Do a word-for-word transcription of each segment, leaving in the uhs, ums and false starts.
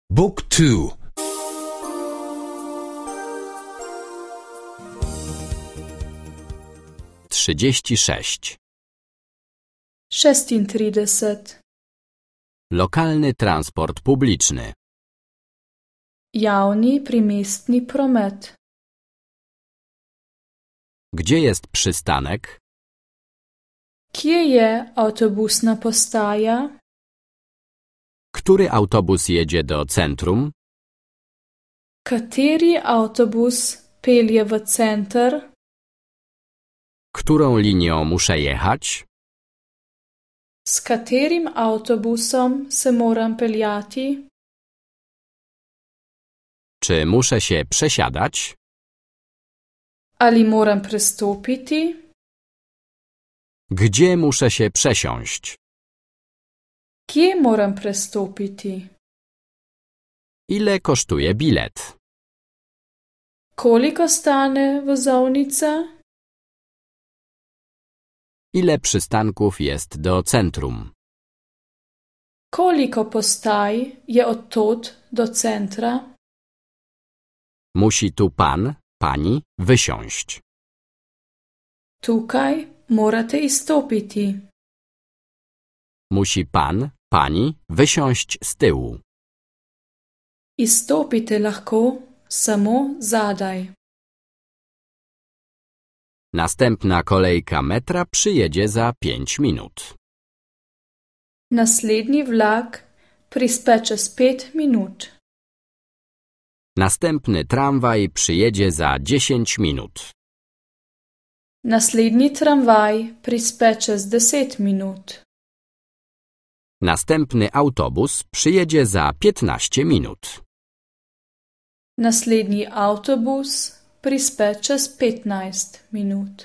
Book two. trzydzieści sześć. šestintrideset. Lokalny transport publiczny. Javni primestni promet. Gdzie jest przystanek? Kje je avtobusna postaja? Który autobus jedzie do centrum? Kateri avtobus pelje v center? Którą linią muszę jechać? S katerim avtobusom se moram peljati? Czy muszę się przesiadać? Ali moram prestopiti? Gdzie muszę się przesiąść? Kje moram prestopiti? Ile kosztuje bilet? Koliko stane vozovnica? Ile przystanków jest do centrum? Koliko postaj je od tod do centra? Musi tu pan, pani wysiąść. Tukaj morate izstopiti. Musi pan, pani wysiąść z tyłu. Izstopite lahko samo zadaj. Następna kolejka metra przyjedzie za pięć minut. Naslednji vlak prispe čez pet minut. Następny tramwaj przyjedzie za dziesięć minut. Naslednji tramvaj prispe čez deset minut. Następny autobus przyjedzie za piętnaście minut. Naslednji avtobus prispe čez petnajst minut.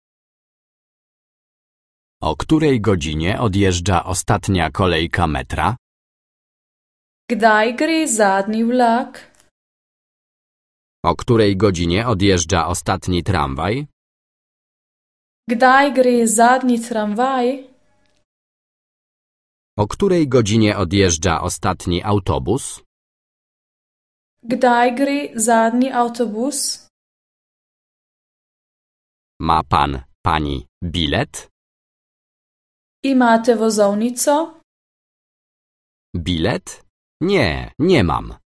O której godzinie odjeżdża ostatnia kolejka metra? Kdaj gre zadnji vlak? O której godzinie odjeżdża ostatni tramwaj? Kdaj gre zadnji tramvaj? O której godzinie odjeżdża ostatni autobus? Kdaj gre zadnji avtobus? Ma pan, pani bilet? Imate vozovnico? Bilet? Nie, nie mam.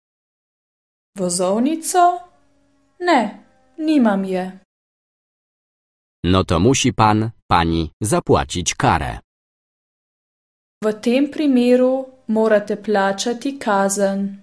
Vozovnico? Ne, nimam je. No to musi pan, pani zapłacić karę. V tem primeru morate plačati kazen.